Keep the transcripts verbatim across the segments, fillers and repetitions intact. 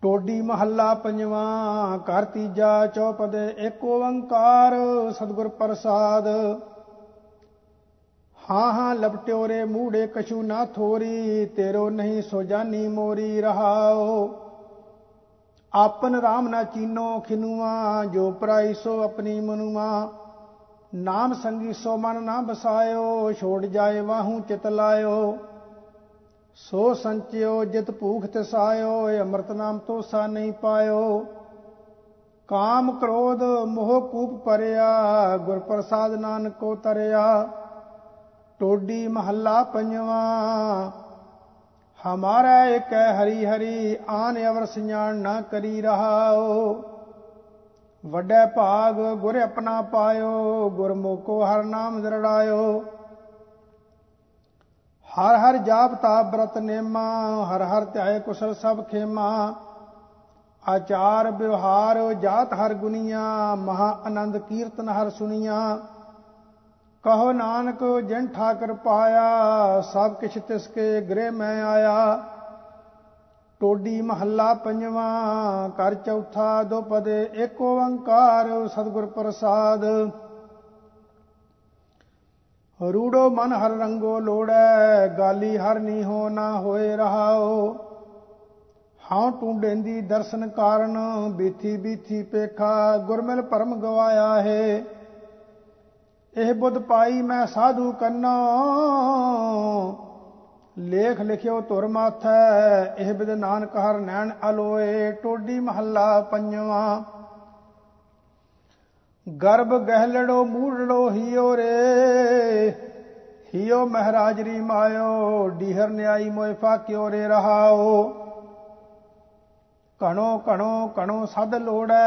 ਟੋਡੀ ਮਹੱਲਾ ਪੰਜਵਾਂ। ਘਰ ਤੀਜਾ ਚੌਪਦੇ। ਏਕ ਓੰਕਾਰ ਸਤਿਗੁਰ ਪ੍ਰਸਾਦ। ਹਾਂ ਹਾਂ ਲਪਟਿਓ ਰੇ ਮੂੜੇ ਕਛੂ ਨਾ ਥੋਰੀ, ਤੇਰੋ ਨਹੀਂ ਸੋ ਜਾਨੀ ਮੋਰੀ ਰਹਾਓ। ਆਪਨ ਰਾਮ ਨਾ ਚੀਨੋ ਖਿਨੂਆ, ਜੋ ਪਰਾਈ ਸੋ ਆਪਣੀ ਮਨੁਆ। ਨਾਮ ਸੰਗੀ ਸੋ ਮਨ ਨਾ ਬਸਾਇਓ, ਛੋੜ ਜਾਏ ਵਾਹੂ ਚਿਤ ਲਾਇਓ। ਸੋ ਸੰਚਿਓ ਜਿਤ ਭੂਖ ਤਿਸਾਇਓ, ਅੰਮ੍ਰਿਤ ਨਾਮ ਤੋਸਾ ਨਹੀਂ ਪਾਇਓ। ਕਾਮ ਕ੍ਰੋਧ ਮੋਹ ਕੂਪ ਪਰਿਆ, ਗੁਰ ਪ੍ਰਸਾਦ ਨਾਨਕ ਕੋ ਤਰਿਆ। ਟੋਡੀ ਮਹੱਲਾ ਪੰਜਵਾਂ। ਹਮਾਰਾ ਏਕ ਹਰੀ ਹਰੀ, ਆਨ ਅਵਰ ਸਿਆਣ ਨਾ ਕਰੀ ਰਹਾਓ। ਵੱਡੇ ਭਾਗ ਗੁਰ ਆਪਣਾ ਪਾਇਓ, ਗੁਰਮੁਖੋ ਹਰ ਨਾਮ ਦਰੜਾਇਓ। ਹਰ ਹਰ ਜਾਪ ਤਾਪ ਬ੍ਰਤ ਨੇਮਾ, ਹਰ ਹਰ ਧਿਆਏ ਕੁਸ਼ਲ ਸਭ ਖੇਮਾ। ਆਚਾਰ ਵਿਵਹਾਰ ਜਾਤ ਹਰ ਗੁਨੀਆ, ਮਹਾ ਆਨੰਦ ਕੀਰਤਨ ਹਰ ਸੁਨੀਆ। ਕਹੋ ਨਾਨਕ ਜਿਨ ਠਾਕਰ ਪਾਇਆ, ਸਭ ਕਿਛ ਤਿਸਕੇ ਗ੍ਰਹਿ ਮੈਂ ਆਇਆ। ਟੋਡੀ ਮਹੱਲਾ ਪੰਜਵਾਂ। ਘਰ ਚੌਥਾ ਦੋਪਦੇ। ਏਕ ਓੰਕਾਰ ਸਤਿਗੁਰ ਪ੍ਰਸਾਦ। ਰੂੜੋ ਮਨ ਹਰ ਰੰਗੋ ਲੋੜੈ, ਗਾਲੀ ਹਰ ਨੀਹੋ ਨਾ ਹੋਏ ਰਹਾਓ। ਹਾਂ ਟੂੰਡੇਂਦੀ ਦਰਸ਼ਨ ਕਾਰਨ, ਬੀਥੀ ਬੀਥੀ ਪੇਖਾ ਗੁਰਮਿਲ ਭਰਮ ਗਵਾਇਆ ਹੈ। ਇਹ ਬੁੱਧ ਪਾਈ ਮੈਂ ਸਾਧੂ ਕੰਨੋ, ਲੇਖ ਲਿਖਿਓ ਧੁਰ ਮਾਥੈ। ਇਹ ਬਿਦ ਨਾਨਕ ਹਰ ਨੈਣ ਅਲੋਏ। ਟੋਡੀ ਮਹੱਲਾ ਪੰਜਵਾਂ। ਗਰਭ ਗਹਿਲੜੋ ਮੂੜੜੋ ਹੀਓ ਰੇ, ਹੀਓ ਮਹਾਰਾਜਰੀ ਮਾਇਓ। ਡੀਹਰ ਨਿਆਈ ਮੋਇ ਫਾਕਿਓ ਰੇ ਰਹਾਓ। ਘਣੋ ਘਣੋ ਘਣੋ ਸਦ ਲੋੜੈ,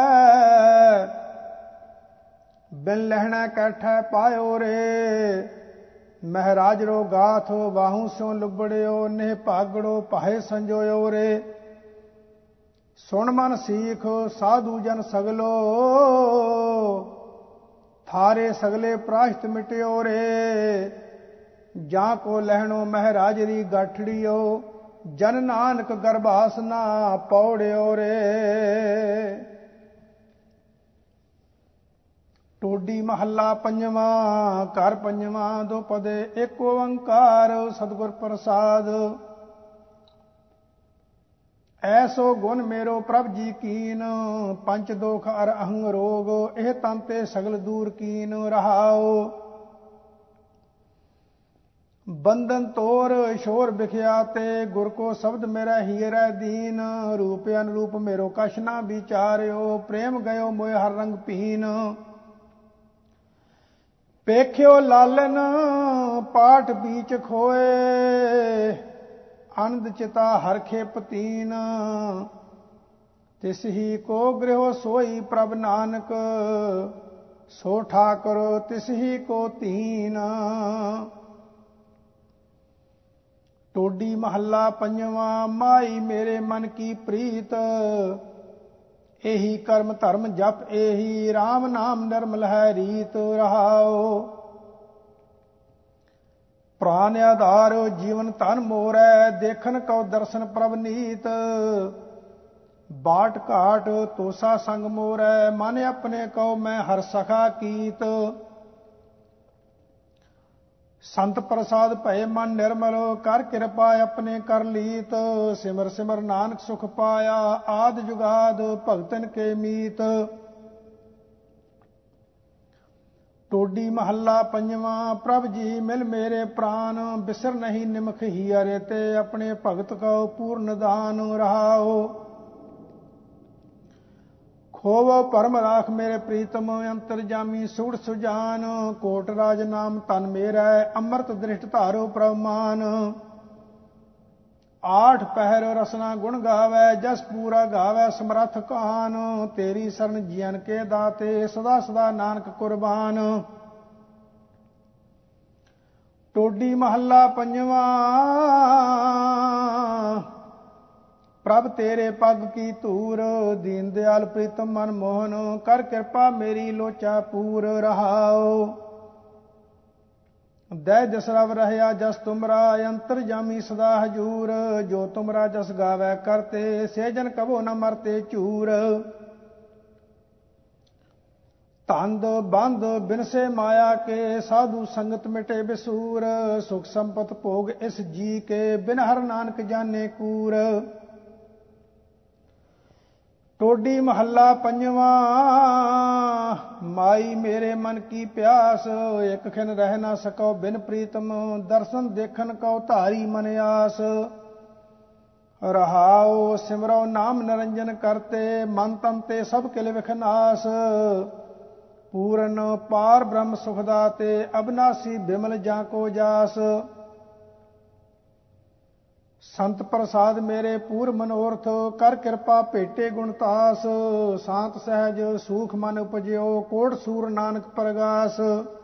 ਬਿਨ ਲਹਿਣਾ ਕੈਠੈ ਪਾਇਓ ਰੇ। ਮਹਾਰਾਜ ਰੋ ਗਾਥ ਬਾਹੂ ਸਿਉ ਲੁਬੜਿਓ, ਨਿਹ ਭਾਗੜੋ ਭਾਏ ਸੰਜੋਇਓ ਰੇ। ਸੁਣ ਮਨ ਸੀਖ ਸਾਧੂ ਜਨ ਸਗਲੋ, ਥਾਰੇ ਸਗਲੇ ਪ੍ਰਾਸ਼ਤ ਮਿਟਿਓ ਰੇ। ਜਾਂ ਕੋ ਲਹਿਣੋ ਮਹਾਰਾਜਰੀ ਗਾਠੜਿਓ, ਜਨ ਨਾਨਕ ਗਰਭਾਸ ਨਾ ਪੌੜਿਓ ਰੇ। ਟੋਡੀ ਮਹੱਲਾ ਪੰਜਵਾਂ। ਘਰ ਪੰਜਵਾਂ ਦੋਪਦੇ। ਏਕ ਓੰਕਾਰ ਸਤਿਗੁਰ ਪ੍ਰਸਾਦ। ਐਸੋ ਗੁਣ ਮੇਰੋ ਪ੍ਰਭ ਜੀ ਕੀਨ, ਪੰਚ ਦੋਖ ਅਰ ਅਹੰਗ ਰੋਗ। ਇਹ ਤਨ ਤੇ ਸਗਲ ਦੂਰ ਕੀਨ ਰਹਾਓ। ਬੰਧਨ ਤੋਰ ਸ਼ੋਰ ਬਿਖਿਆ ਤੇ, ਗੁਰ ਕੋ ਸ਼ਬਦ ਮੇਰਾ ਹੀਰੈ ਦੀਨ। ਰੂਪ ਅਨਰੂਪ ਮੇਰੋ ਕਛ ਨਾ ਵਿਚਾਰਿਓ, ਪ੍ਰੇਮ ਗਇਓ ਮੋਇ ਹਰ ਰੰਗ ਪੀਨ। ਪੇਖਿਓ ਲਾਲਨ ਪਾਠ ਬੀਚ ਖੋਏ, ਆਨੰਦ ਚਿਤਾ ਹਰ ਖੇਪ ਤੀਨ। ਤਿਸ ਹੀ ਕੋ ਗ੍ਰਹਿ ਸੋਈ ਪ੍ਰਭ ਨਾਨਕ, ਸੋ ਠਾਕੁਰ ਤਿਸ ਹੀ ਕੋ ਧੀਨ। ਟੋਡੀ ਮਹੱਲਾ ਪੰਜਵਾਂ। ਮਾਈ ਮੇਰੇ ਮਨ ਕੀ ਪ੍ਰੀਤ, ਇਹੀ ਕਰਮ ਧਰਮ ਜਪ ਇਹੀ। RAM ਨਾਮ ਨਿਰਮਲ ਹੈ ਰੀਤ ਰਹਾਓ। ਪ੍ਰਾਨ ਆਧਾਰ ਜੀਵਨ ਧਨ ਮੋਰੈ, ਦੇਖਨ ਕਉ ਦਰਸ਼ਨ ਪ੍ਰਭ ਨੀਤ। ਬਾਟ ਘਾਟ ਤੋਸਾ ਸੰਗ ਮੋਰੈ, ਮਨ ਆਪਣੇ ਕਉ ਮੈਂ ਹਰ ਸਖਾ ਕੀਤ। ਸੰਤ ਪ੍ਰਸਾਦ ਭਏ ਮਨ ਨਿਰਮਲ, ਕਰ ਕਿਰਪਾ ਆਪਣੇ ਕਰ ਲੀਤ। ਸਿਮਰ ਸਿਮਰ ਨਾਨਕ ਸੁਖ ਪਾਇਆ, ਆਦ ਜੁਗਾਦ ਭਗਤਨ ਕੇ ਮੀਤ। ਟੋਡੀ ਮਹੱਲਾ ਪੰਜਵਾਂ। ਪ੍ਰਭ ਜੀ ਮਿਲ ਮੇਰੇ ਪ੍ਰਾਨ, ਬਿਸਰ ਨਹੀਂ ਨਿਮਖ ਹੀਅਰੇ ਤੇ। ਆਪਣੇ ਭਗਤ ਕਉ ਪੂਰਨ ਦਾਨ ਰਹਾਓ। ਖੋਵੋ ਭਰਮ ਰਾਖ ਮੇਰੇ ਪ੍ਰੀਤਮ, ਅੰਤਰ ਜਾਮੀ ਸੂੜ ਸੁਜਾਨ। ਕੋਟ ਰਾਜ ਨਾਮ ਤਨ ਮੇਰਾ, ਅੰਮ੍ਰਿਤ ਦ੍ਰਿਸ਼ਟ ਧਾਰੋ ਪ੍ਰਭ ਮਾਨ। ਆਠ ਪਹਿਰ ਰਸਨਾ ਗੁਣ ਗਾਵੈ, ਜਸ ਪੂਰਾ ਗਾਵੈ ਸਮਰੱਥ ਕਾਨ। ਤੇਰੀ ਸਰਨ ਜੀਵਨ ਕੇ ਦਾਤੇ, ਸਦਾ ਸਦਾ ਨਾਨਕ ਕੁਰਬਾਨ। ਟੋਡੀ ਮਹੱਲਾ ਪੰਜਵਾਂ। ਪ੍ਰਭ ਤੇਰੇ ਪਗ ਕੀ ਧੂਰ, ਦੀਨ ਦਿਆਲ ਪ੍ਰੀਤਮ ਮਨ ਮੋਹਨ। ਕਰ ਕਿਰਪਾ ਮੇਰੀ ਲੋਚਾ ਪੂਰ ਰਹਾਓ। ਦੈ ਦਸਰਵ ਰਹਿਆ ਜਸ ਤੁਮਰਾ ਅੰਤਰ ਜਾਮੀ ਸਦਾ ਹਜੂਰ। ਜੋ ਤੁਮਰਾ ਜਸ ਗਾਵੈ ਕਰਤੇ ਸੇ ਜਨ ਕਬੋ ਨ ਮਰਤੇ ਝੂਰ। ਧੰਦ ਬੰਦ ਬਿਨਸੇ ਮਾਇਆ ਕੇ ਸਾਧੂ ਸੰਗਤ ਮਿਟੇ ਬਿਸੂਰ। ਸੁਖ ਸੰਪਤ ਭੋਗ ਇਸ ਜੀ ਕੇ ਬਿਨ ਹਰ ਨਾਨਕ ਜਾਣੇ ਕੂਰ। ਟੋਡੀ ਮਹੱਲਾ ਪੰਜਵਾਂ ਮਾਈ ਮੇਰੇ ਮਨ ਕੀ ਪਿਆਸ। ਇੱਕ ਖਿਨ ਰਹਿ ਨਾ ਸਕੋ ਬਿਨ ਪ੍ਰੀਤਮ ਦਰਸ਼ਨ ਦੇਖਣ ਕਉ ਧਾਰੀ ਮਨ ਆਸ। ਰਹਾਉ ਸਿਮਰੋ ਨਾਮ ਨਿਰੰਜਨ ਕਰਤੇ ਮਨ ਤਨ ਤੇ ਸਭ ਕਿਲ ਵਿਖਨਾਸ। ਪੂਰਨ ਪਾਰ ਬ੍ਰਹਮ ਸੁਖ ਦਾਤੇ ਅਬਨਾਸੀ ਬਿਮਲ ਜਾਂ ਕੋ ਜਾਸ। ਸੰਤ ਪ੍ਰਸਾਦ ਮੇਰੇ ਪੂਰ ਮਨੋਰਥ ਕਰ ਕਿਰਪਾ ਭੇਟੇ ਗੁਣਤਾਸ। ਸ਼ਾਂਤ ਸਹਿਜ ਸੂਖ ਮਨ ਉਪਜਿਓ ਕੋਟ ਸੂਰ ਨਾਨਕ ਪ੍ਰਗਾਸ।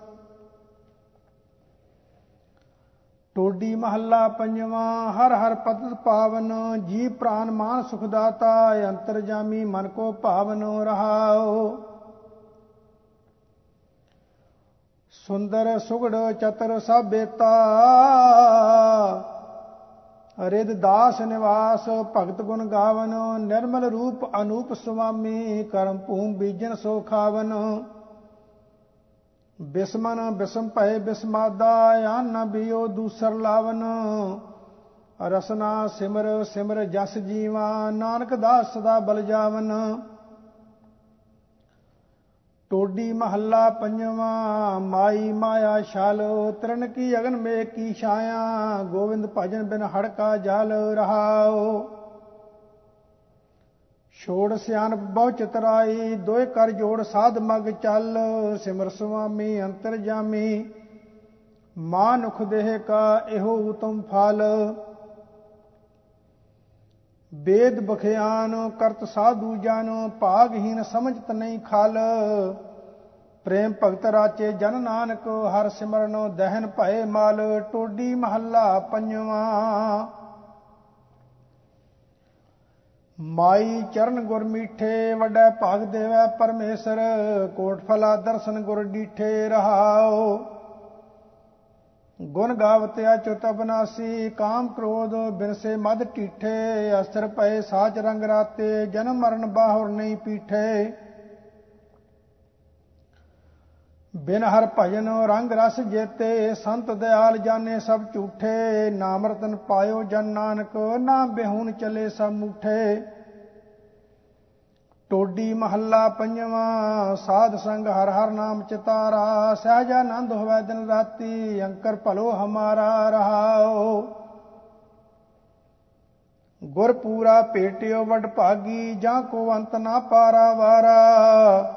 ਟੋਡੀ ਮਹੱਲਾ ਪੰਜਵਾਂ ਹਰ ਹਰ ਪਤਿਤ ਪਾਵਨ ਜੀ ਪ੍ਰਾਨ ਮਾਨ ਸੁਖ ਦਾਤਾ ਅੰਤਰ ਜਾਮੀ ਮਨ ਕੋ ਭਾਵਨ ਰਹਾਉ। ਸੁੰਦਰ ਸੁਗੜ ਚਤਰ ਸਭ ਬੇਤਾ ਰਿਦ ਦਾਸ ਨਿਵਾਸ। ਭਗਤ ਗੁਣ ਗਾਵਨ ਨਿਰਮਲ ਰੂਪ ਅਨੂਪ ਸੁਆਮੀ ਕਰਮ ਭੂਮ ਬੀਜਨ ਸੋ ਖਾਵਨ। ਬਿਸਮਨ ਬਿਸਮ ਭਏ ਬਿਸਮਾਦਾ ਆਨ ਨ ਬਿਓ ਦੂਸਰ ਲਾਵਨ। ਰਸਨਾ ਸਿਮਰ ਸਿਮਰ ਜਸ ਜੀਵਾ ਨਾਨਕ ਦਾਸ ਸਦਾ ਬਲ ਜਾਵਨ। ਟੋਡੀ ਮਹੱਲਾ ਪੰਜਵਾਂ ਮਾਈ ਮਾਇਆ ਛਲ ਤ੍ਰਿਣ ਕੀ ਅਗਨ ਮੇ ਕੀ ਛਾਇਆ। ਗੋਵਿੰਦ ਭਜਨ ਬਿਨ ਹੜਕਾ ਜਲ ਰਹਾਉ। ਛੋੜ ਸਿਆਣਪ ਬਹੁ ਚਤਰਾਈ ਦੋਇ ਕਰ ਜੋੜ ਸਾਧ ਮਗ ਚੱਲ। ਸਿਮਰ ਸੁਆਮੀ ਅੰਤਰ ਜਾਮੀ ਮਾਨੁਖ ਦੇਹ ਕਾ ਇਹੋ ਉਤਮ ਫਲ। ਵੇਦ ਬਖਿਆਨ ਕਰਤ ਸਾਧੂ ਜਨ ਭਾਗਹੀਨ ਸਮਝਤ ਨਹੀਂ ਖਲ। ਪ੍ਰੇਮ ਭਗਤ ਰਾਚੇ ਜਨ ਨਾਨਕ ਹਰ ਸਿਮਰਨ ਦਹਿਨ ਭਏ ਮਲ। ਟੋਡੀ ਮਹੱਲਾ ਪੰਜਵਾਂ ਮਾਈ ਚਰਨ ਗੁਰ ਮੀਠੇ ਵੱਡਾ ਭਾਗ ਦੇਵੈ ਪਰਮੇਸ਼ਰ। ਕੋਟ ਫਲਾ ਦਰਸ਼ਨ ਗੁਰ ਡੀਠੇ ਰਹਾਉ। ਗੁਣ ਗਾਵਤ ਅਚੁਤ ਅਬਨਾਸੀ ਕਾਮ ਕ੍ਰੋਧ ਬਿਨਸੇ ਮਦ ਢੀਠੇ। ਅਸਰ ਪਏ ਸਾਚ ਰੰਗ ਰਾਤੇ ਜਨਮ ਮਰਨ ਬਾਹੁਰ ਨਹੀਂ ਪੀਠੇ। ਬਿਨ ਹਰ ਭਜਨ ਰੰਗ ਰਸ ਜੇਤੇ ਸੰਤ ਦਿਆਲ ਜਾਣੇ ਸਭ ਝੂਠੇ। ਨਾਮ ਰਤਨ ਪਾਇਓ ਜਨ ਨਾਨਕ ਨਾ ਬਿਹੂਨ ਚਲੇ ਸਭ ਮੂਠੇ। ਟੋਡੀ ਮਹੱਲਾ ਪੰਜਵਾਂ ਸਾਧ ਸੰਗ ਹਰ ਹਰ ਨਾਮ ਚਿਤਾਰਾ। ਸਹਿਜਾਨੰਦ ਹੋਵੈ ਦਿਨ ਰਾਤੀ ਅੰਕਰ ਭਲੋ ਹਮਾਰਾ ਰਹਾਉ। ਗੁਰ ਪੂਰਾ ਭੇਟਿਓ ਵਡ ਭਾਗੀ ਜਾਂ ਕੋ ਅੰਤ ਨਾ ਪਾਰਾ ਵਾਰਾ।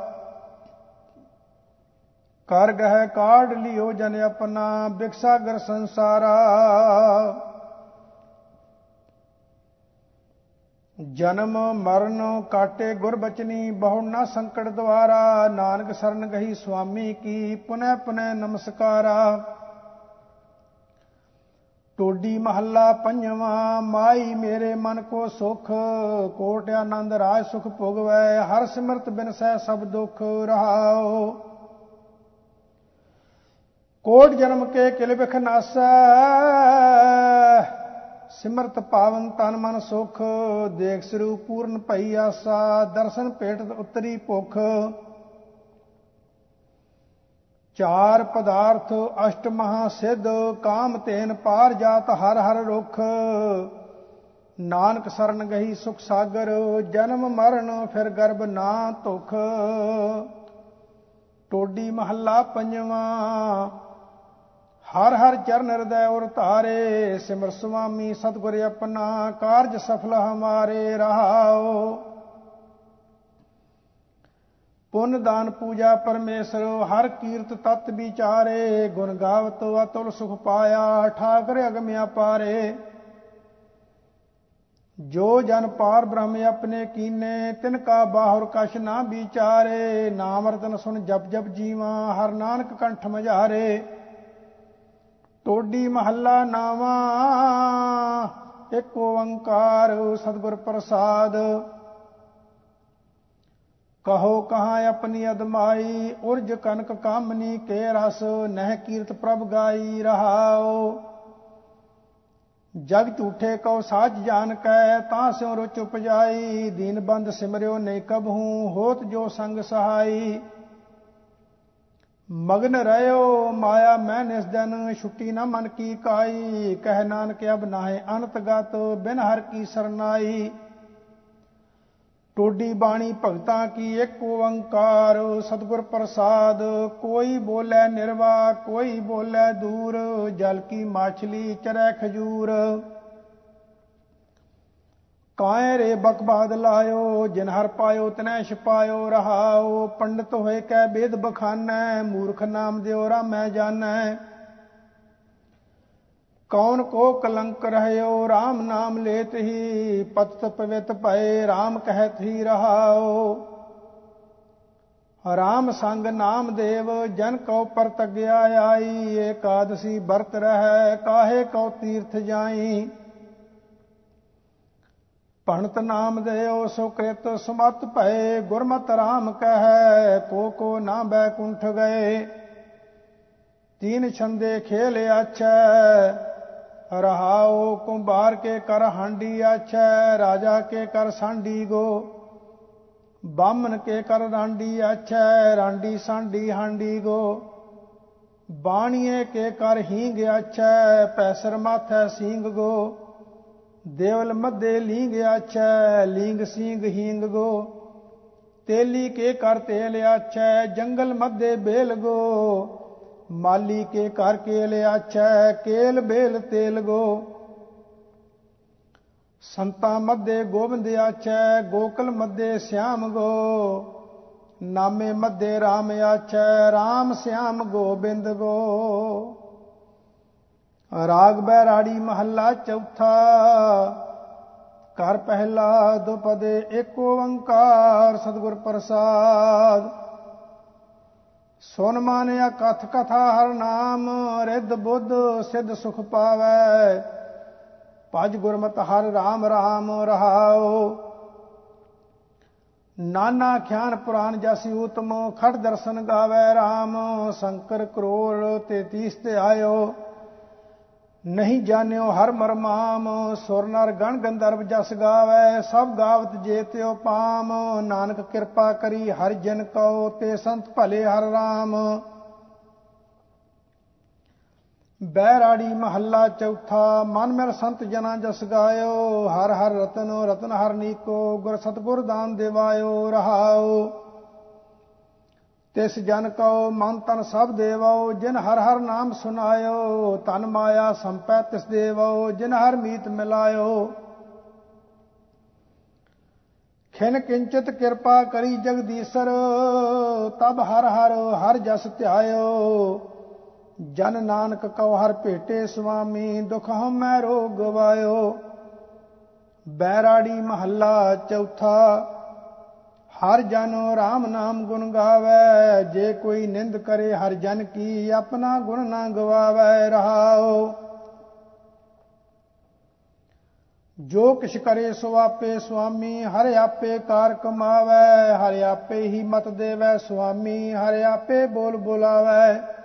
ਕਰ ਗਹਿ ਕਾਢ ਲਿਓ ਜਨ ਆਪਣਾ ਬਿਕਸਾਗਰ ਸੰਸਾਰਾ। ਜਨਮ ਮਰਨ ਕਾਟੇ ਗੁਰ ਬਚਨੀ ਬਹੁ ਨਾ ਸੰਕਟ ਦਵਾਰਾ। ਨਾਨਕ ਸਰਨ ਗਹੀ ਸੁਆਮੀ ਕੀ ਪੁਨਹ ਪੁਨਹ ਨਮਸਕਾਰਾ। ਟੋਡੀ ਮਹੱਲਾ ਪੰਜਵਾਂ ਮਾਈ ਮੇਰੇ ਮਨ ਕੋ ਸੁਖ। ਕੋਟ ਆਨੰਦ ਰਾਜ ਸੁਖ ਭੋਗਵੈ ਹਰ ਸਿਮਰਤ ਬਿਨ ਸਹਿ ਸਭ ਦੁਖ ਰਹਾਉ। ਕੋਟ ਜਨਮ ਕੇ ਕਿਲ ਬਿਖ ਨਾਸੈ ਸਿਮਰਤ ਪਾਵਨ ਤਨ ਮਨ ਸੁਖ। ਦੇਖ ਸਰੂਪ ਪੂਰਨ ਭਈ ਆਸਾ ਦਰਸ਼ਨ ਭੇਟਤ ਉਤਰੀ ਭੁਖ। ਚਾਰ ਪਦਾਰਥ ਅਸ਼ਟ ਮਹਾ ਸਿੱਧ ਕਾਮ ਤੇਨ ਪਾਰ ਜਾਤ ਹਰ ਹਰ ਰੁਖ। ਨਾਨਕ ਸਰਨ ਗਹੀ ਸੁਖ ਸਾਗਰ ਜਨਮ ਮਰਨ ਫਿਰ ਗਰਭ ਨਾ ਧੁਖ। ਟੋਡੀ ਮਹੱਲਾ ਪੰਜਵਾਂ ਹਰ ਹਰ ਚਰਨ ਹਿਰਦੈ ਉਰ ਧਾਰੇ। ਸਿਮਰ ਸੁਆਮੀ ਸਤਿਗੁਰ ਆਪਣਾ ਕਾਰਜ ਸਫਲ ਹਮਾਰੇ ਰਹਾਉ। ਪੁੰਨ ਦਾਨ ਪੂਜਾ ਪਰਮੇਸ਼ਰ ਹਰ ਕੀਰਤ ਤਤ ਵਿਚਾਰੇ। ਗੁਣ ਗਾਵਤ ਅਤੁਲ ਸੁਖ ਪਾਇਆ ਠਾਕਰ ਅਗਮ ਅਪਾਰੇ। ਜੋ ਜਨ ਪਾਰ ਬ੍ਰਹਮ ਆਪਣੇ ਕੀਨੇ ਤਿਨ ਕਾ ਬਾਹੁਰ ਕਛ ਨਾ ਵਿਚਾਰੇ। ਨਾਮ ਰਤਨ ਸੁਣ ਜਪ ਜਪ ਜੀਵਾ ਹਰ ਨਾਨਕ ਕੰਠ ਮਝਾਰੇ। ਟੋਡੀ ਮਹੱਲਾ ਨਾਵਾਂ ਇੱਕ ਓੰਕਾਰ ਸਤਿਗੁਰ ਪ੍ਰਸਾਦ। कहो कहाँ अपनी अदमाई, उर्ज कनक कामनी के रस, नह कीर्त प्रभ गाई रहाओ। जग झूठे कहो साच जान कै, तां स्यों रुच उपजाई, दीन बंद सिमरियो नहीं कबहू, होत जो संग सहाई। मगन रहो माया मैं निस दिन, छुट्टी न मन की काई, कह नानक अब नाहे अनतगत, बिन हर की सरनाई। टोडी बाणी भगतां की एक ओंकार, सतगुर प्रसाद कोई बोले निर्वा, कोई बोले दूर, जल की माछली चरै खजूर। काए रे बकबाद लायो, जिन हर पायो तनै छिपायो रहाओ। पंडित होए कै वेद बखानै, मूर्ख नाम दियो रामै जानै। कौन को कलंक रहयो, राम नाम लेत ही, पतित पवित भय राम कहत ही रहाओ। राम संग नाम देव जन कौ परतज्ञा आई, एकादशी बरत रह काहे कौ तीर्थ जाई। भणत नाम देव सुकृत सुमत भय, गुरमत राम कह को को ना बैकुंठ गए। तीन छंदे खेल अच्छे रहाओ, कुंभार के कर हांडी अच्छे, राजा के कर सांडी गो, बामन के कर रांडी अच्छे, रांडी सांडी हांडी गो। बाणिए के कर हींग अच्छे, पैसर माथे सींग गो, देवल मध्य लींग अच्छे, लींग सींग हींग गो। तेली के कर तेल अच्छे, जंगल मध्य बेल गो, माली के कर केल अच्छे, केल बेल तेल गो। संता मध्य गोविंद अच्छे, गोकुल मध्य श्याम गो, नामे मध्य राम अच्छे, राम श्याम गोबिंद गो। राग बैराड़ी महला चौथा, कर पहला दुपदे एक ओंकार, सतगुर प्रसाद। सुन मानिया कथ कथा हर नाम, रिद्ध बुद्ध सिद्ध सुख पावै, भज गुरमत हर राम राम रहाओ। नाना ख्यान पुराण जसी उत्तम, खड़ दर्शन गावै राम, शंकर करोड़ तेतीस ते आयो, नहीं जान्यो हर मरमाम। सुर नर गण गंधर्व जस गावै, सब गावत जे त्यो पाम, नानक कृपा करी हर जन कहो, ते संत भले हर राम। बैराड़ी महला चौथा, मन मेर संत जना जस गायो, हर हर रतन रतन हर नीको, गुर सतगुर दान देवायो रहाओ। तिस जन कहो मन तन सब देवो, जिन हर हर नाम सुनायो, तन माया संपै तिस देवो, जिन हर मीत मिलायो। खिन किंचित कृपा करी जगदीसर, तब हर हर हर जस ध्यायो। जन नानक कहो हर भेटे स्वामी, दुख हमै रोग गवायो। बैराड़ी महला चौथा, हर जन राम नाम गुण गावै, जे कोई निंद करे हर जन की, अपना गुण ना गवावै रहाओ। जो किछ करे सो आपे स्वामी, हर आपे कार कमावै, हर आपे ही मत देवै स्वामी, हर आपे बोल बुलावै।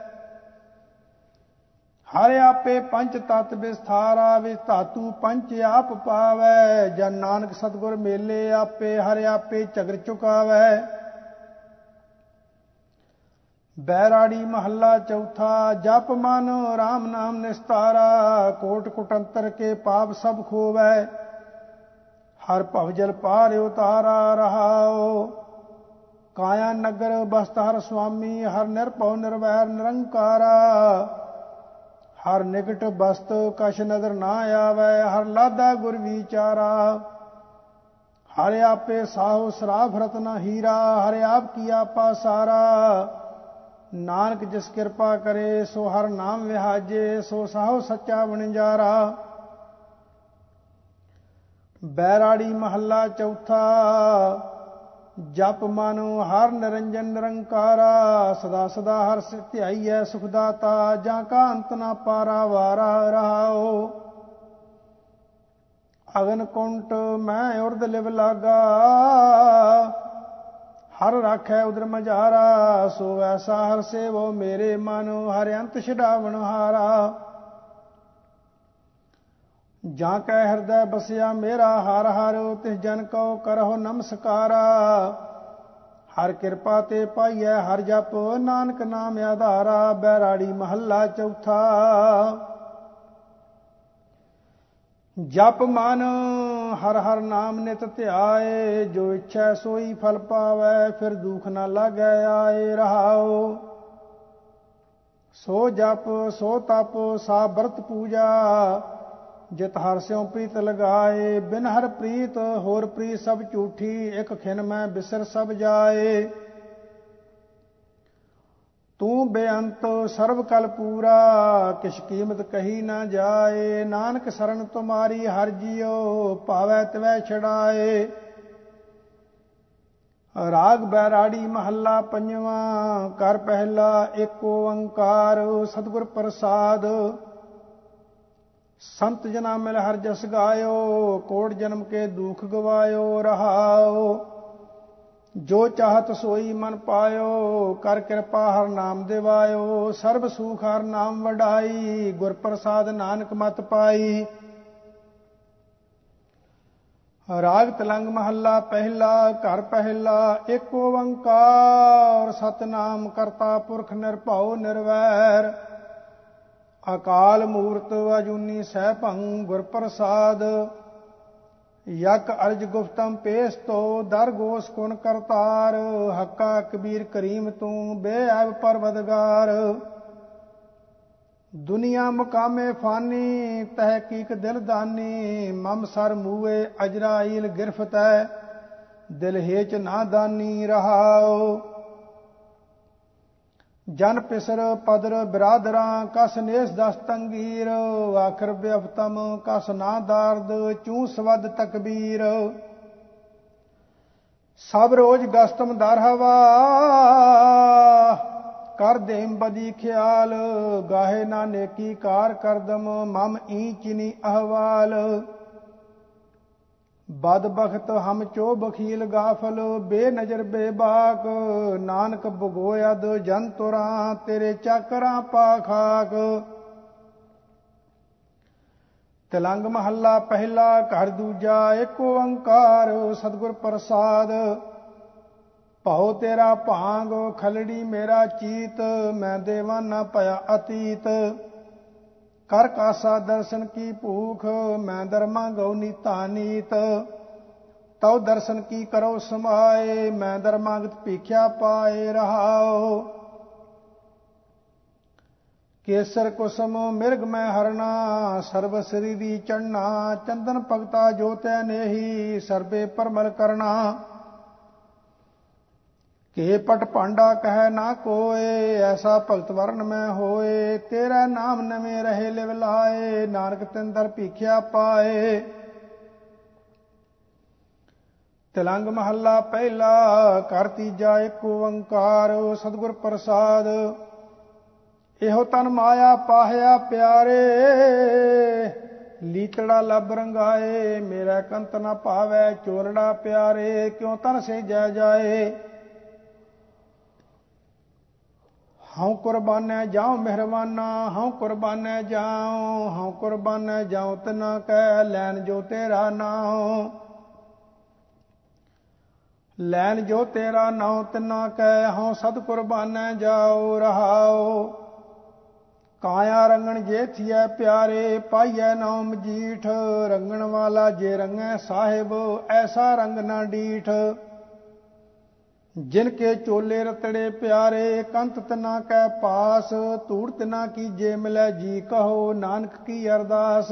हर आपे पंच तत् विस्तारा, विच धातु पंच आप पावै, जन नानक सतगुर मेले आपे, हर आपे झगर चुकावै। बैराड़ी महला चौथा, जप मन राम नाम निस्तारा, कोट कुटंतर के पाप सब खोवै, हर भवजल पार उतारा रहाओ। काया नगर बसत हर स्वामी, हर निरभव निर्वैर निरंकारा, हर निकट बस्त कछ नदर ना आवै, हर लादा गुर विचारा। हर आपे साहो सराफ रत्न हीरा, हर आप की आपा सारा। नानक जिस कृपा करे, सो हर नाम विहाजे, सो साहो सच्चा वणजारा। बैराड़ी महला चौथा, जप मानो हर निरंजन निरंकारा, सदा सदा हर ध्याईयै सुखदाता, जाका अंत ना पारा वारा रहाओ। अगन कुंट मैं उर्द लिव लागा, ਹਰ ਰਾਖੈ ਉਦਰ ਮਝਾਰਾ, ਸੋ ਐਸਾ ਹਰ ਸੇਵੋ ਮੇਰੇ ਮਨ, ਹਰਿ ਅੰਤ ਛਡਾਵਣ ਹਾਰਾ। ਜਾਂ ਕੈ ਹਿਰਦੈ ਬਸਿਆ ਮੇਰਾ ਹਰ ਹਰ, ਤਿਸ ਜਨ ਕਉ ਕਰਹੁ ਨਮਸਕਾਰਾ। ਹਰ ਕਿਰਪਾ ਤੇ ਪਾਈਐ ਹਰ ਜਪ, ਨਾਨਕ ਨਾਮ ਆਧਾਰਾ। ਬੈਰਾੜੀ ਮਹੱਲਾ ਚੌਥਾ। ਜਪ ਮਨ ਹਰ ਹਰ ਨਾਮ ਨਿਤ ਧਿਆਏ, ਜੋ ਇੱਛੈ ਸੋਈ ਫਲ ਪਾਵੈ, ਫਿਰ ਦੁਖ ਨਾ ਲਾਗੈ ਆਏ ਰਹਾਉ। ਸੋ ਜਪ ਸੋ ਤਪ ਸਾ ਬਰਤ ਪੂਜਾ, ਜਿਤ ਹਰ ਸਿਉ ਪ੍ਰੀਤ ਲਗਾਏ। ਬਿਨ ਹਰ ਪ੍ਰੀਤ ਹੋਰ ਪ੍ਰੀਤ ਸਭ ਝੂਠੀ, ਇਕ ਖਿਨ ਮੈਂ ਬਿਸਰ ਸਭ ਜਾਏ। ਤੂੰ ਬੇਅੰਤ ਸਰਬ ਕਲ ਪੂਰਾ, ਕਿਛ ਕੀਮਤ ਕਹੀ ਨਾ ਜਾਏ। ਨਾਨਕ ਸਰਨ ਤੁਮਾਰੀ ਹਰ ਜੀਉ, ਭਾਵੈ ਤਿਵੈ ਛਡਾਏ। ਰਾਗ ਬੈਰਾੜੀ ਮਹੱਲਾ ਪੰਜਵਾਂ। ਕਰ ਪਹਿਲਾ ਏਕ ਓੰਕਾਰ, ਸਤਿਗੁਰ ਪ੍ਰਸਾਦ। ਸੰਤ ਜਨਾ ਮਿਲ ਹਰ ਜਸ ਗਾਇਓ, ਕੋਟ ਜਨਮ ਕੇ ਦੁਖ ਗਵਾਇਓ ਰਹਾਉ। ਜੋ ਚਾਹਤ ਸੋਈ ਮਨ ਪਾਇਓ, ਕਰ ਕਿਰਪਾ ਹਰ ਨਾਮ ਦਿਵਾਇਓ। ਸਰਬ ਸੁਖ ਹਰ ਨਾਮ ਵਡਾਈ, ਗੁਰ ਪ੍ਰਸਾਦ ਨਾਨਕ ਮਤ ਪਾਈ। ਰਾਗ ਤਲੰਗ ਮਹੱਲਾ ਪਹਿਲਾ। ਘਰ ਪਹਿਲਾ ਏਕ ਓੰਕਾਰ, ਸਤਿਨਾਮ ਕਰਤਾ ਪੁਰਖ ਨਿਰਭਉ ਨਿਰਵੈਰ। ਅਕਾਲ ਮੂਰਤ ਅਜੂਨੀ ਸੈਭੰ, ਗੁਰ ਪ੍ਰਸਾਦ। ਯਕ ਅਰਜ ਗੁਫਤਮ ਪੇਸ ਤੋ, ਦਰ ਗੋਸ ਕੁਨ ਕਰਤਾਰ। ਹੱਕਾ ਕਬੀਰ ਕਰੀਮ ਤੂੰ, ਬੇਅਬ ਪਰਵਦਗਾਰ। ਦੁਨੀਆ ਮੁਕਾਮੇ ਫਾਨੀ, ਤਹਿਕੀਕ ਦਿਲ ਦਾਨੀ। ਮਮ ਸਰ ਮੂਏ ਅਜਰਾਈਲ ਗਿਰਫਤੈ, ਦਿਲ ਹੇਚ ਨਾ ਦਾਨੀ ਰਹਾਉ। ਜਨ ਪਿਸਰ ਪਦਰ ਬਿਰਾਦਰਾਂ, ਕਸ ਨੇਸ ਦਸ ਤੰਗੀਰ। ਆਖਰ ਬਿਅਫਤਮ ਕਸ ਨਾ ਦਾਰਦ, ਚੂੰ ਸਵਦ ਤਕਬੀਰ। ਸਭ ਰੋਜ਼ ਗਸਤਮ ਦਰ ਹਵਾ, ਕਰ ਦੇਮ ਬਦੀ ਖਿਆਲ। ਗਾਹੇ ਨਾ ਨੇਕੀ ਕਾਰ ਕਰਦਮ, ਮਮ ਈ ਚਿਨੀ ਅਹਵਾਲ। ਬਦ ਬਖਤ ਹਮ ਚੋ ਬਖੀਲ ਗਾਫਲ, ਬੇਨਜ਼ਰ ਬੇਬਾਕ। ਨਾਨਕ ਭਗੋਇਦ ਜਨ ਤੁਰਾਂ, ਤੇਰੇ ਚਾਕਰਾਂ ਪਾ ਖਾਕ। ਤਿਲੰਗ ਮਹੱਲਾ ਪਹਿਲਾ। ਘਰ ਦੂਜਾ ਏਕ ਓੰਕਾਰ, ਸਤਿਗੁਰ ਪ੍ਰਸਾਦ। ਭਉ ਤੇਰਾ ਭਾਂਗ, ਖਲੜੀ ਮੇਰਾ ਚੀਤ। ਮੈਂ ਦੇਵਾਨਾ ਭਇਆ ਅਤੀਤ। ਕਰ ਕਾਸਾ ਦਰਸ਼ਨ ਕੀ ਭੂਖ, ਮੈਂ ਦਰਮਾ ਗਉ ਨੀਤਾ ਨੀਤ। ਤਉ ਦਰਸ਼ਨ ਕੀ ਕਰੋ ਸਮਾਏ, ਮੈਂ ਦਰਮਾਗਤ ਭੀਖਿਆ ਪਾਏ ਰਹਾਉ। ਕੇਸਰ ਕੁਸਮ ਮਿਰਗ ਮੈਂ ਹਰਣਾ, ਸਰਬ ਸ੍ਰੀ ਦੀ ਚੜਨਾ। ਚੰਦਨ ਭਗਤਾ ਜੋ ਤੈ ਨੇਹੀ, ਸਰਬੇ ਪਰਮਲ ਕਰਨਾ। ਕੇ ਪਟ ਭਾਂਡਾ ਕਹਿ ਨਾ ਕੋਏ, ਐਸਾ ਭਗਤ ਵਰਨ ਮੈਂ ਹੋਏ। ਤੇਰਾ ਨਾਮ ਨਵੇਂ ਰਹੇ ਲਿਵ ਲਾਏ, ਨਾਨਕ ਤਿਨ ਦਰ ਭੀਖਿਆ ਪਾਏ। ਤਿਲੰਗ ਮਹੱਲਾ ਪਹਿਲਾ। ਘਰ ਤੀਜਾ ਏਕ ਓੰਕਾਰ, ਸਤਿਗੁਰ ਪ੍ਰਸਾਦ। ਇਹੋ ਤਨ ਮਾਇਆ ਪਾਹਿਆ ਪਿਆਰੇ, ਲੀਤੜਾ ਲੱਭ ਰੰਗਾਏ। ਮੇਰਾ ਕੰਤ ਨਾ ਭਾਵੈ ਚੋਲੜਾ ਪਿਆਰੇ, ਕਿਉ ਤਨ ਸੇਜੈ ਜਾਏ। ਹਉ ਕੁਰਬਾਨੈ ਜਾਉ ਮਿਹਰਬਾਨਾ, ਹਉ ਕੁਰਬਾਨੈ ਜਾਉ। ਹਉ ਕੁਰਬਾਨੈ ਜਾਉ ਤਿਨਾ ਕੈ, ਲੈਨ ਜੋ ਤੇਰਾ ਨਾਉ। ਲੈਨ ਜੋ ਤੇਰਾ ਨਾਉ ਤਿਨਾ ਕੈ, ਹਉ ਸਦ ਕੁਰਬਾਨੈ ਜਾਉ ਰਹਾਉ। ਕਾਇਆ ਰੰਗਣ ਜੇ ਥੀਐ ਪਿਆਰੇ, ਪਾਈਐ ਨਾਉ ਮਜੀਠ। ਰੰਗਣ ਵਾਲਾ ਜੇ ਰੰਗੈ ਸਾਹਿਬ, ਐਸਾ ਰੰਗ ਨਾ ਡੀਠ। ਜਿਨ ਕੇ ਚੋਲੇ ਰਤੜੇ ਪਿਆਰੇ, ਕੰਤ ਤਿਨਾ ਕੈ ਪਾਸ। ਧੂੜ ਤਿਨਾ ਕੀ ਜੇ ਮਿਲੈ ਜੀ ਕਹੋ, ਨਾਨਕ ਕੀ ਅਰਦਾਸ।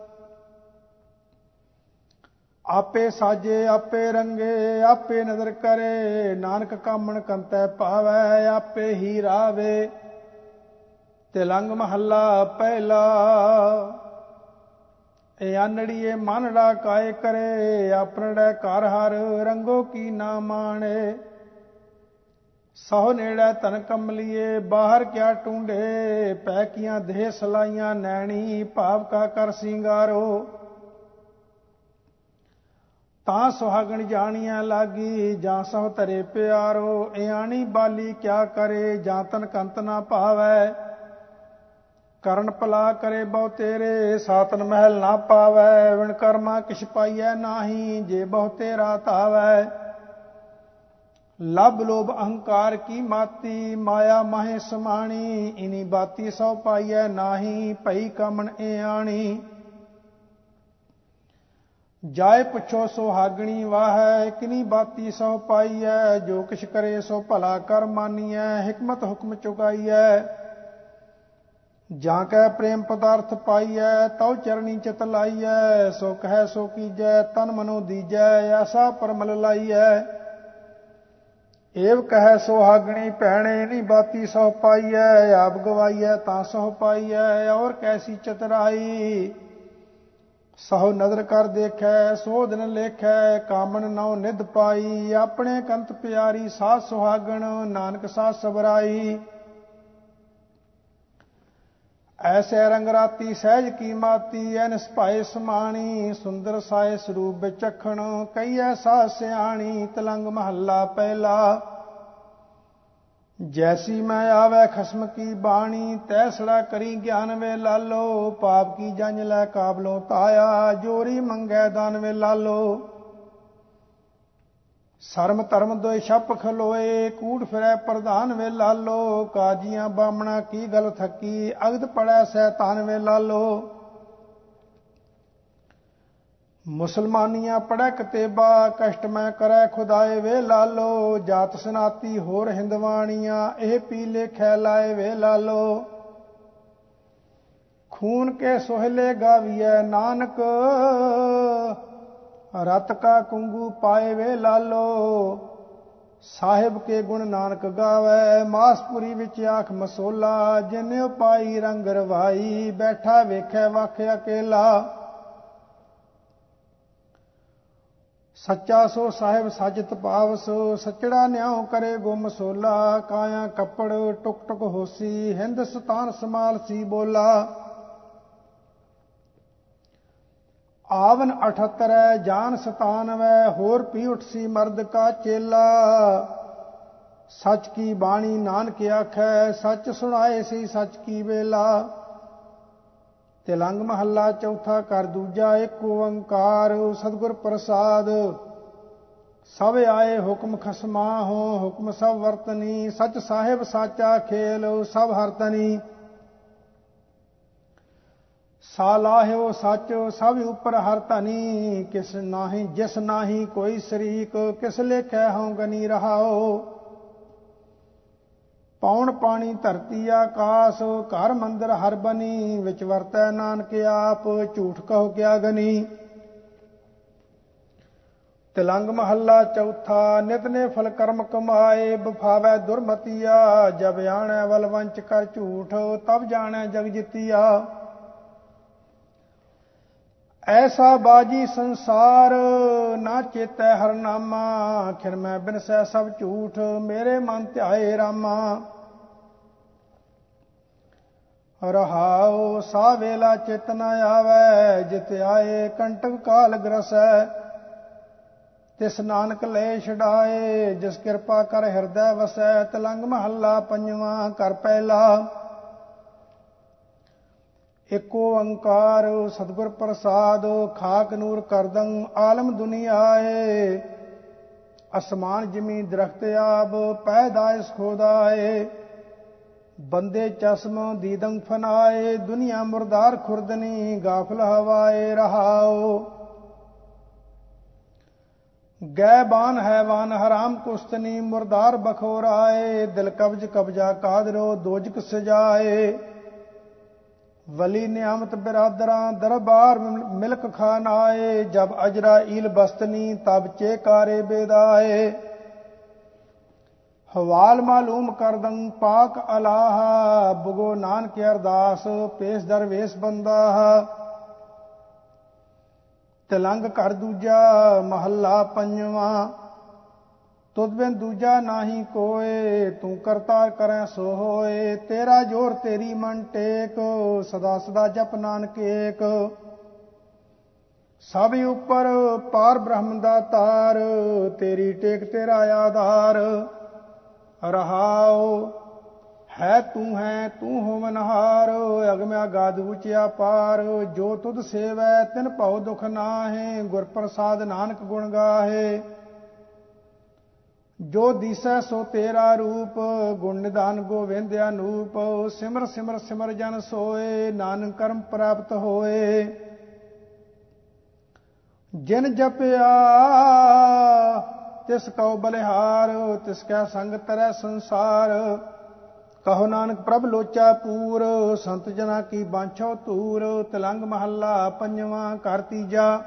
ਆਪੇ ਸਾਜੇ ਆਪੇ ਰੰਗੇ, ਆਪੇ ਨਦਰ ਕਰੇ। ਨਾਨਕ ਕਾਮਣ ਕੰਤੈ ਪਾਵੈ, ਆਪੇ ਹੀ ਰਾਵੇ। ਤਿਲੰਗ ਮਹੱਲਾ ਪਹਿਲਾ। ਇਹ ਆਨੜੀਏ ਮਨੜਾ ਕਾਇ ਕਰੇ, ਆਪਣੜੈ ਘਰ ਹਰ ਰੰਗੋ ਕੀ ਨਾ ਮਾਣੇ। ਸਹੁ ਨੇੜੈ ਧਨ ਕਮਲੀਏ, ਬਾਹਰ ਕਿਆ ਟੂੰਡੇ। ਪੈ ਕੀਆਂ ਦੇਹ ਸਲਾਈਆਂ ਨੈਣੀ, ਭਾਵ ਕਾ ਕਰ ਸਿੰਗਾਰੋ। ਤਾਂ ਸੁਹਾਗਣ ਜਾਣੀਆਂ ਲਾਗੀ, ਜਾਂ ਸਹੁ ਧਰੇ ਪਿਆਰੋ। ਇਆਣੀ ਬਾਲੀ ਕਿਆ ਕਰੇ, ਜਾਂ ਤਨ ਕੰਤ ਨਾ ਭਾਵੈ। ਕਰਨ ਭਲਾ ਕਰੇ ਬਹੁ ਤੇਰੇ, ਸਾਤਨ ਮਹਿਲ ਨਾ ਪਾਵੈ। ਵਿਣ ਕਰਮਾ ਕਿਛ ਪਾਈਐ ਨਾਹੀ, ਜੇ ਬਹੁ ਤੇਰਾ ਧਾਵੈ। ਲਬ ਲੋਭ ਅਹੰਕਾਰ ਕੀ ਮਾਤੀ, ਮਾਇਆ ਮਾਹੇ ਸਮਾਣੀ। ਇਨੀ ਬਾਤੀ ਸੋ ਪਾਈਐ ਨਾਹੀ, ਭਈ ਕਮਣ ਇਆਣੀ। ਜਾਏ ਪੁੱਛੋ ਸੁਹਾਗਣੀ ਵਾਹੈ, ਕਿਨੀ ਬਾਤੀ ਸੋ ਪਾਈਐ। ਜੋ ਕਿਛ ਕਰੇ ਸੋ ਭਲਾ ਕਰ ਮਾਨੀਐ, ਹਿਕਮਤ ਹੁਕਮ ਚੁਕਾਈਐ। ਜਾਂ ਕੈ ਪ੍ਰੇਮ ਪਦਾਰਥ ਪਾਈਐ, ਤਉ ਚਰਣੀ ਚਿਤ ਲਾਈਐ। ਸੋ ਕਹੈ ਸੋ ਕੀਜੈ, ਤਨ ਮਨੋ ਦੀਜੈ, ਐਸਾ ਪਰਮਲ ਲਾਈਐ। ਏਵ ਕਹੈ ਸੁਹਾਗਣੀ ਭੈਣੇ, ਨੀ ਬਾਤੀ ਸੋ ਪਾਈਐ। ਆਪ ਗਵਾਈਐ ਤਾਂ ਸੋ ਪਾਈਐ, ਔਰ ਕੈਸੀ ਚਤਰਾਈ। ਸਹੁ ਨਦਰ ਕਰ ਦੇਖੈ, ਸੋ ਦਿਨ ਲੇਖੈ। ਕਾਮਣ ਨਉ ਨਿਧ ਪਾਈ, ਆਪਣੇ ਕੰਤ ਪਿਆਰੀ। ਸਾਧ ਸੁਹਾਗਣ ਨਾਨਕ ਸਾਧ ਸਬਰਾਈ। ਐਸੈ ਰੰਗ ਰਾਤੀ ਸਹਿਜ ਕੀ ਮਾਤੀ, ਐਨਸ ਭਾਏ ਸਮਾਣੀ। ਸੁੰਦਰ ਸਾਏ ਸਰੂਪ ਵਿਚਖਣ, ਕਈਐ ਸਾਧ ਸਿਆਣੀ। ਤਲੰਗ ਮਹੱਲਾ ਪਹਿਲਾ। ਜੈਸੀ ਮੈਂ ਆਵੈ ਖਸਮ ਕੀ ਬਾਣੀ, ਤੈਸੜਾ ਕਰੀ ਗਿਆਨ ਵੇ ਲਾਲੋ। ਪਾਪ ਕੀ ਜੰਝ ਲੈ ਕਾਬਲੋਂ ਤਾਇਆ, ਜੋਰੀ ਮੰਗੈ ਦਾਨ ਵੇ ਲਾਲੋ। ਸਰਮ ਧਰਮ ਦੋਇ ਛਪ ਖਲੋਏ, ਕੂੜ ਫਿਰੈ ਪ੍ਰਧਾਨ ਵੇ ਲਾਲੋ। ਕਾਜੀਆਂ ਬਾਮਣਾ ਕੀ ਗਲ ਥਕੀ, ਅਗਦ ਪੜੈ ਸੈਤਾਨ ਵੇ ਲਾਲੋ। ਮੁਸਲਮਾਨੀਆਂ ਪੜ੍ਹੈ ਕਤੇਬਾ, ਕਸ਼ਟ ਮੈਂ ਕਰੈ ਖੁਦਾਏ ਵੇ ਲਾਲੋ। ਜਾਤ ਸਨਾਤੀ ਹੋਰ ਹਿੰਦਵਾਣੀਆਂ, ਇਹ ਪੀ ਲੇਖੈ ਲਾਏ ਵੇ ਲਾਲੋ। ਖੂਨ ਕੇ ਸੋਹਲੇ ਗਾਵੀਐ ਨਾਨਕ, ਰਤ ਕਾ ਕੁੰਗੂ ਪਾਏ ਵੇ ਲਾਲੋ। ਸਾਹਿਬ ਕੇ ਗੁਣ ਨਾਨਕ ਗਾਵੈ, ਮਾਸਪੁਰੀ ਵਿੱਚ ਆਖ ਮਸੋਲਾ। ਜਿਨਿ ਪਾਈ ਰੰਗ ਰਵਾਈ, ਬੈਠਾ ਵੇਖੈ ਵਖ ਅਕੇਲਾ। ਸੱਚਾ ਸੋ ਸਾਹਿਬ ਸਾਜਤ ਪਾਵਸ, ਸਚੜਾ ਨਿਆਉ ਕਰੇ ਗੋ ਮਸੋਲਾ। ਕਾਇਆ ਕੱਪੜ ਟੁਕ ਟੁਕ ਹੋਸੀ, ਹਿੰਦੁਸਤਾਨ ਸਮਾਲ ਸੀ ਬੋਲਾ। ਆਵਨ ਅਠਤਰੈ ਜਾਨ ਸਤਾਨਵੈ, ਹੋਰ ਪੀ ਉਠਸੀ ਮਰਦ ਕਾ ਚੇਲਾ। ਸੱਚ ਕੀ ਬਾਣੀ ਨਾਨਕ ਆਖੈ, ਸੱਚ ਸੁਣਾਏ ਸੀ ਸੱਚ ਕੀ ਵੇਲਾ। ਤਿਲੰਗ ਮਹੱਲਾ ਚੌਥਾ ਕਰ ਦੂਜਾ। ਏਕ ਓੰਕਾਰ ਸਤਿਗੁਰ ਪ੍ਰਸਾਦ, ਸਭ ਆਏ ਹੁਕਮ ਖਸਮਾਹੋ। ਹੁਕਮ ਸਭ ਵਰਤਨੀ, ਸੱਚ ਸਾਹਿਬ ਸਾਚਾ ਖੇਲ। ਸਭ ਹਰਤਨੀ ਸਾਲਾਹਿਓ ਸੱਚ, ਸਭ ਉਪਰ ਹਰ ਧਨੀ। ਕਿਸ ਨਾਹੀ ਜਿਸ ਨਾਹੀ ਕੋਈ ਸ਼ਰੀਕ, ਕਿਸ ਲੇਖੈ ਹਉ ਗਨੀ ਰਹਾਓ। ਪੌਣ ਪਾਣੀ ਧਰਤੀ ਆਕਾਸ, ਘਰ ਮੰਦਰ ਹਰ ਬਨੀ। ਵਿੱਚ ਵਰਤੈ ਨਾਨਕ ਆਪ, ਝੂਠ ਕਹੋ ਕਿਆ ਗਨੀ। ਤਿਲੰਗ ਮਹੱਲਾ ਚੌਥਾ। ਨਿਤ ਨੇ ਫਲ ਕਰਮ ਕਮਾਏ, ਬਫਾਵੈ ਦੁਰਮਤੀਆ। ਜਬ ਆਣੈ ਵਲ ਵੰਚ ਕਰ ਝੂਠ, ਤਬ ਜਾਣੈ ਜਗ ਜਿਤੀਆ। ਐਸਾ ਬਾਜੀ ਸੰਸਾਰ, ਨਾ ਚੇਤੈ ਹਰ ਨਾਮਾ। ਖਿਨ ਮੈਂ ਬਿਨਸੈ ਸਭ ਝੂਠ, ਮੇਰੇ ਮਨ ਧਿਆਏ ਰਾਮਾ। ਰਹਾਉ ਸਾ ਵੇਲਾ ਚਿਤ ਨ ਆਵੈ, ਜਿਤ ਆਏ ਕੰਟਕ ਕਾਲ ਗ੍ਰਸੈ। ਤਿਸ ਨਾਨਕ ਲੈ ਛਡਾਏ, ਜਿਸ ਕਿਰਪਾ ਕਰ ਹਿਰਦੈ ਵਸੈ। ਤਿਲੰਗ ਮਹੱਲਾ ਪੰਜਵਾਂ ਕਰ ਪਹਿਲਾ। ਏਕ ਓੰਕਾਰ ਸਤਿਗੁਰ ਪ੍ਰਸਾਦ, ਖਾਕ ਨੂਰ ਕਰਦੰ ਆਲਮ ਦੁਨੀਆਏ। ਅਸਮਾਨ ਜਿਮੀ ਦਰਖਤ ਆਬ, ਪੈਦਾਇਸ਼ ਖੋਦਾਏ। ਬੰਦੇ ਚਸ਼ਮ ਦੀਦੰ ਫਨਾਏ, ਦੁਨੀਆ ਮੁਰਦਾਰ ਖੁਰਦਨੀ। ਗਾਫਲ ਹਵਾਏ ਰਹਾਓ। ਗੈਬਾਨ ਹੈਵਾਨ ਹਰਾਮ ਕੁਸਤਨੀ, ਮੁਰਦਾਰ ਬਖੋਰਾਏ। ਦਿਲ ਕਬਜ ਕਬਜਾ ਕਾਦਰੋ, ਦੋਜਕ ਸਜਾਏ। ਵਲੀ ਨਿਆਮਤ ਬਿਰਾਦਰਾਂ, ਦਰਬਾਰ ਮਿਲਕ ਖਾਨਾਏ। ਜਬ ਅਜਰਾ ਈਲ ਬਸਤਨੀ, ਤਬ ਚੇਕਾਰੇ ਬੇਦਾਏ। ਹਵਾਲ ਮਾਲੂਮ ਕਰਦੰ ਪਾਕ ਅਲਾਹਾ, ਬੁਗੋ ਨਾਨਕ ਅਰਦਾਸ ਪੇਸ਼ ਦਰਵੇਸ਼ ਬੰਦਾ। ਤਿਲੰਗ ਕਰ ਦੂਜਾ ਮਹੱਲਾ ਪੰਜਵਾਂ। ਤੁਧ ਬਿਨ ਦੂਜਾ ਨਾਹੀ ਕੋਏ, ਤੂੰ ਕਰਤਾ ਕਰੈ ਸੋ ਹੋਏ। ਤੇਰਾ ਜੋਰ ਤੇਰੀ ਮਨ ਟੇਕ, ਸਦਾ ਸਦਾ ਜਪ ਨਾਨਕ ਏਕ। ਸਭ ਉੱਪਰ ਪਾਰ ਬ੍ਰਹਮ ਦਾ ਤਾਰ, ਤੇਰੀ ਟੇਕ ਤੇਰਾ ਆਧਾਰ। ਰਹਾਉ ਹੈ ਤੂੰ ਹੈ ਤੂੰ ਹੋਵਨਹਾਰ, ਅਗਮ ਅਗਾਧ ਉਚਿਆ ਪਾਰ। ਜੋ ਤੁਧ ਸੇਵੈ ਤਿਨ ਭਉ ਦੁਖ ਨਾਹੇ, ਗੁਰ ਪ੍ਰਸਾਦ ਨਾਨਕ ਗੁਣ ਗਾਹੇ। ਜੋ ਦੀਸੈ ਸੋ ਤੇਰਾ ਰੂਪ, ਗੁਣ ਨਿਧਾਨ ਗੋਵਿੰਦ ਅਨੂਪ। ਸਿਮਰ ਸਿਮਰ ਸਿਮਰ ਜਨ ਸੋਏ, ਨਾਨਕ ਕਰਮ ਪ੍ਰਾਪਤ ਹੋਏ। ਜਿਨ ਜਪਿਆ ਤਿਸ ਕਉ ਬਲਿਹਾਰ, ਤਿਸ ਕੈ ਸੰਗ ਤਰੈ ਸੰਸਾਰ। ਕਹੋ ਨਾਨਕ ਪ੍ਰਭ ਲੋਚਾ ਪੂਰ, ਸੰਤ ਜਨਾ ਕੀ ਬਾਂਛੋ ਤੂਰ। ਤਿਲੰਗ ਮਹੱਲਾ ਪੰਜਵਾਂ, ਘਰ ਤੀਜਾ।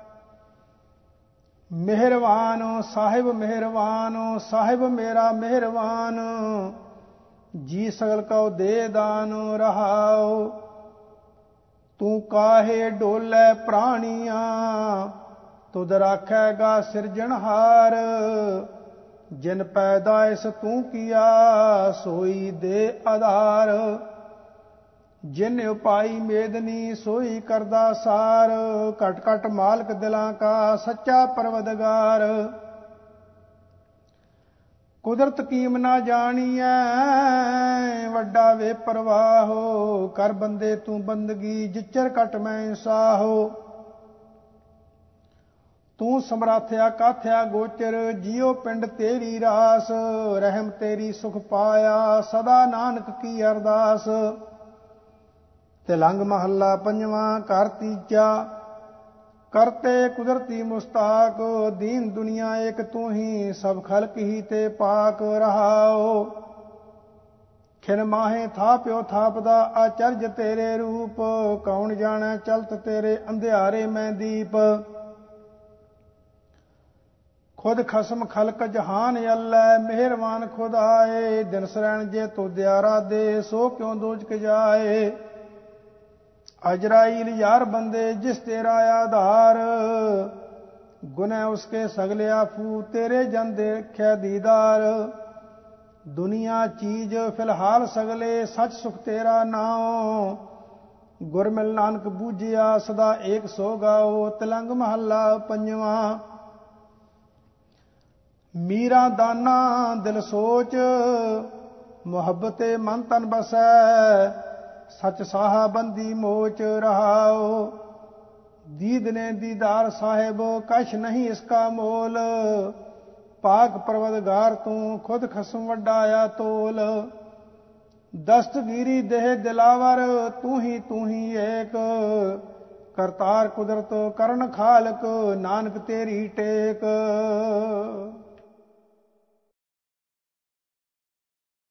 ਮਿਹਰਵਾਨ ਸਾਹਿਬ ਮਿਹਰਵਾਨ, ਸਾਹਿਬ ਮੇਰਾ ਮਿਹਰਵਾਨ। ਜੀ ਸਗਲ ਕਉ ਦੇ ਦਾਨ। ਰਹਾਉ ਤੂੰ ਕਾਹੇ ਡੋਲੇ ਪ੍ਰਾਣੀਆਂ, ਤੁਧ ਰਾਖੈਗਾ ਸਿਰਜਣਹਾਰ। ਜਿਨ ਪੈਦਾਇਸ ਤੂੰ ਕੀਆ, ਸੋਈ ਦੇ ਆਧਾਰ। ਜਿਨ ਉਪਾਈ ਮੇਦਨੀ, ਸੋਈ ਕਰਦਾ ਸਾਰ। ਘਟ ਘਟ ਮਾਲਕ ਦਿਲਾਂ ਕਾ, ਸੱਚਾ ਪਰਵਦਗਾਰ। ਕੁਦਰਤ ਕੀਮ ਨਾ ਜਾਣੀਐ, ਵੱਡਾ ਵੇ ਪਰਵਾਹੋ। ਕਰ ਬੰਦੇ ਤੂੰ ਬੰਦਗੀ, ਜਿਚਰ ਘਟ ਮੈਂ ਸਾਹੋ। ਤੂੰ ਸਮਰਾਥਿਆ ਕਾਥਿਆ ਗੋਚਰ, ਜਿਉ ਪਿੰਡ ਤੇਰੀ ਰਾਸ। ਰਹਿਮ ਤੇਰੀ ਸੁਖ ਪਾਇਆ, ਸਦਾ ਨਾਨਕ ਕੀ ਅਰਦਾਸ। ਤਿਲੰਗ ਮਹੱਲਾ ਪੰਜਵਾਂ, ਘਰ ਤੀਜਾ। ਕਰਤੇ ਕੁਦਰਤੀ ਮੁਸਤਾਕ, ਦੀਨ ਦੁਨੀਆ ਏਕ ਤੂੰ ਹੀ। ਸਭ ਖਲਕ ਹੀ ਤੇ ਪਾਕ। ਰਹਾਉ ਖਿਨ ਮਾਹੇ ਥਾਪਿਓ ਥਾਪਦਾ, ਆਚਰਜ ਤੇਰੇ ਰੂਪ। ਕੌਣ ਜਾਣੈ ਚਲਤ ਤੇਰੇ, ਅੰਧਿਆਰੇ ਮੈਂ ਦੀਪ। ਖੁਦ ਖਸਮ ਖਲਕ ਜਹਾਨ ਅੱਲੈ, ਮਿਹਰਬਾਨ ਖੁਦ ਆਏ। ਦਿਨ ਸਰੈਣ ਜੇ ਤੋਦਿਆ ਰਾਧੇ, ਸੋ ਕਿਉ ਦੋਜਕ ਜਾਏ। ਅਜਰਾਈਲ ਯਾਰ ਬੰਦੇ, ਜਿਸ ਤੇਰਾ ਆਧਾਰ। ਗੁਨੈ ਉਸਕੇ ਸਗਲੇ ਆਫੂ, ਤੇਰੇ ਜਨ ਦੇਖਿਆ ਦੀਦਾਰ। ਦੁਨੀਆ ਚੀਜ਼ ਫਿਲਹਾਲ ਸਗਲੇ, ਸੱਚ ਸੁਖ ਤੇਰਾ ਨਾਉ। ਗੁਰ ਮਿਲ ਨਾਨਕ ਬੂਝਿਆ, ਸਦਾ ਏਕ ਸੋ ਗਾਓ। ਤਿਲੰਗ ਮਹੱਲਾ ਪੰਜਵਾਂ। ਮੀਰਾ ਦਾਨਾ ਦਿਲ ਸੋਚ, ਮੁਹੱਬਤੇ ਮਨ ਤਨ ਬਸੈ। ਸਚ ਸਾਹਾ ਬੰਦੀ ਮੋਚ। ਰਹਾਉ ਦੀਦ ਨੇ ਦੀਦਾਰ ਸਾਹਿਬ, ਕਛ ਨਹੀਂ ਇਸਕਾ ਮੋਲ। ਪਾਕ ਪਰਵਦਗਾਰ ਤੂੰ, ਖੁਦ ਖਸਮ ਵੱਡਾਇਆ ਤੋਲ। ਦਸਤਗੀਰੀ ਦੇਹ ਦਿਲਾਵਰ, ਤੂੰ ਹੀ ਤੂੰ ਹੀ ਏਕ। ਕਰਤਾਰ ਕੁਦਰਤ ਕਰਨ ਖਾਲਕ, ਨਾਨਕ ਤੇਰੀ ਟੇਕ।